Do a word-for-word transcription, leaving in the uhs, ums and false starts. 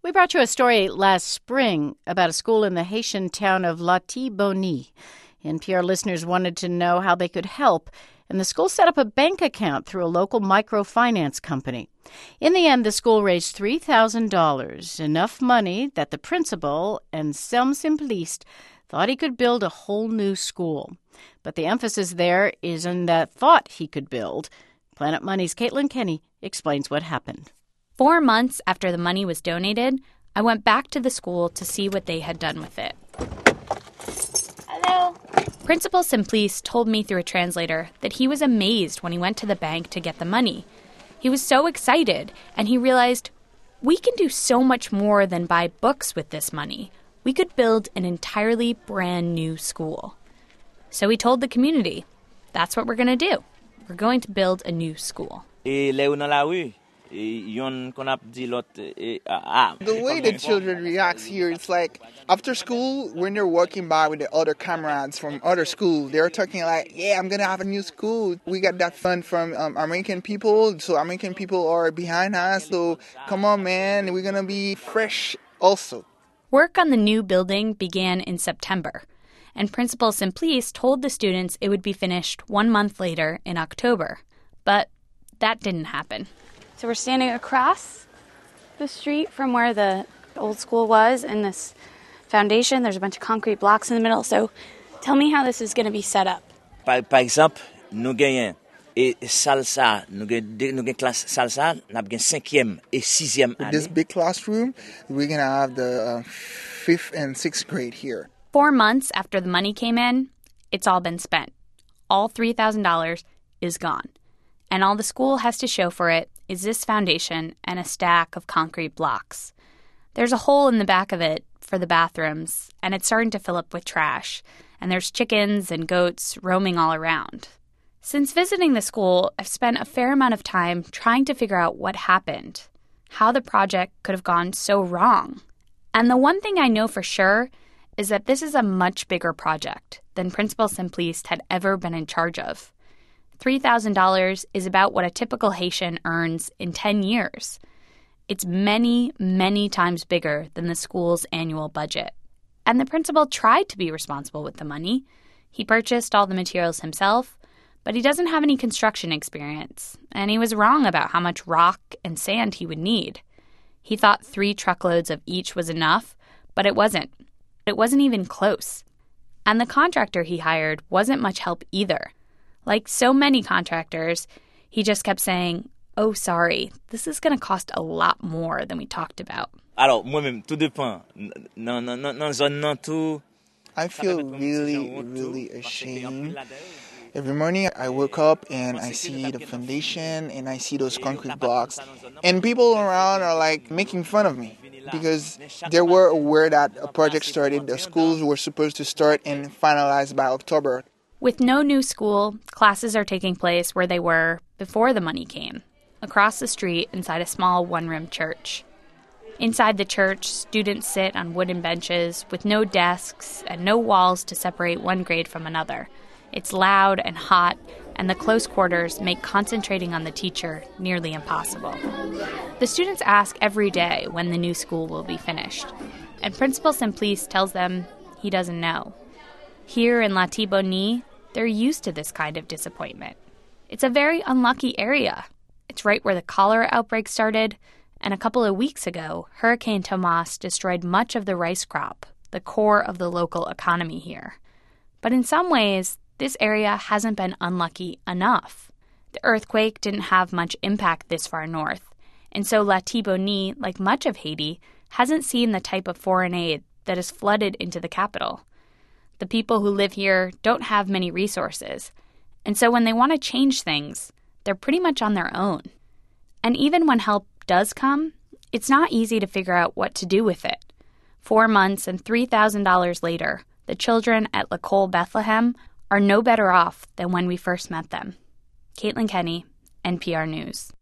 We brought you a story last spring about a school in the Haitian town of Latibonite. N P R listeners wanted to know how they could help, and the school set up a bank account through a local microfinance company. In the end, the school raised three thousand dollars, enough money that the principal, Anselme Simpliste, thought he could build a whole new school. But the emphasis there is in that thought he could build. Planet Money's Caitlin Kenney explains what happened. Four months after the money was donated, I went back to the school to see what they had done with it. Hello. Principal Simpliste told me through a translator that he was amazed when he went to the bank to get the money. He was so excited, and he realized, we can do so much more than buy books with this money. We could build an entirely brand new school. So he told the community, that's what we're going to do. We're going to build a new school. The way the children react here, it's like after school, when they're walking by with the other comrades from other schools, they're talking like, yeah, I'm going to have a new school. We got that fund from um, American people, so American people are behind us. So come on, man, we're going to be fresh also. Work on the new building began in September, and Principal Simpliste told the students it would be finished one month later in October. But that didn't happen. So we're standing across the street from where the old school was in this foundation. There's a bunch of concrete blocks in the middle. So tell me how this is going to be set up. Par exemple, nous gagnons salsa, nous gagnons classe salsa, nous avons cinquième et sixième année. This big classroom, we're going to have the uh, fifth and sixth grade here. Four months after the money came in, it's all been spent. All three thousand dollars is gone. And all the school has to show for it is this foundation and a stack of concrete blocks. There's a hole in the back of it for the bathrooms, and it's starting to fill up with trash. And there's chickens and goats roaming all around. Since visiting the school, I've spent a fair amount of time trying to figure out what happened, how the project could have gone so wrong. And the one thing I know for sure is that this is a much bigger project than Principal Simpliste had ever been in charge of. three thousand dollars is about what a typical Haitian earns in ten years. It's many, many times bigger than the school's annual budget. And the principal tried to be responsible with the money. He purchased all the materials himself, but he doesn't have any construction experience, and he was wrong about how much rock and sand he would need. He thought three truckloads of each was enough, but it wasn't. It wasn't even close. And the contractor he hired wasn't much help either. Like so many contractors, he just kept saying, oh, sorry, this is going to cost a lot more than we talked about. Alors, moi-même, tout dépend. Non, non, non, non, zone non tout. I feel really, really ashamed. Every morning I wake up and I see the foundation and I see those concrete blocks. And people around are like making fun of me because they were aware that a project started. The schools were supposed to start and finalize by October. With no new school, classes are taking place where they were before the money came, across the street inside a small one-room church. Inside the church, students sit on wooden benches with no desks and no walls to separate one grade from another. It's loud and hot, and the close quarters make concentrating on the teacher nearly impossible. The students ask every day when the new school will be finished, and Principal Simpliste tells them he doesn't know. Here in Latibonite, they're used to this kind of disappointment. It's a very unlucky area. It's right where the cholera outbreak started, and a couple of weeks ago, Hurricane Tomas destroyed much of the rice crop, the core of the local economy here. But in some ways, this area hasn't been unlucky enough. The earthquake didn't have much impact this far north, and so Latibonite, like much of Haiti, hasn't seen the type of foreign aid that has flooded into the capital. The people who live here don't have many resources, and so when they want to change things, they're pretty much on their own. And even when help does come, it's not easy to figure out what to do with it. Four months and three thousand dollars later, the children at L'École Bethlehem are no better off than when we first met them. Caitlin Kenney, N P R News.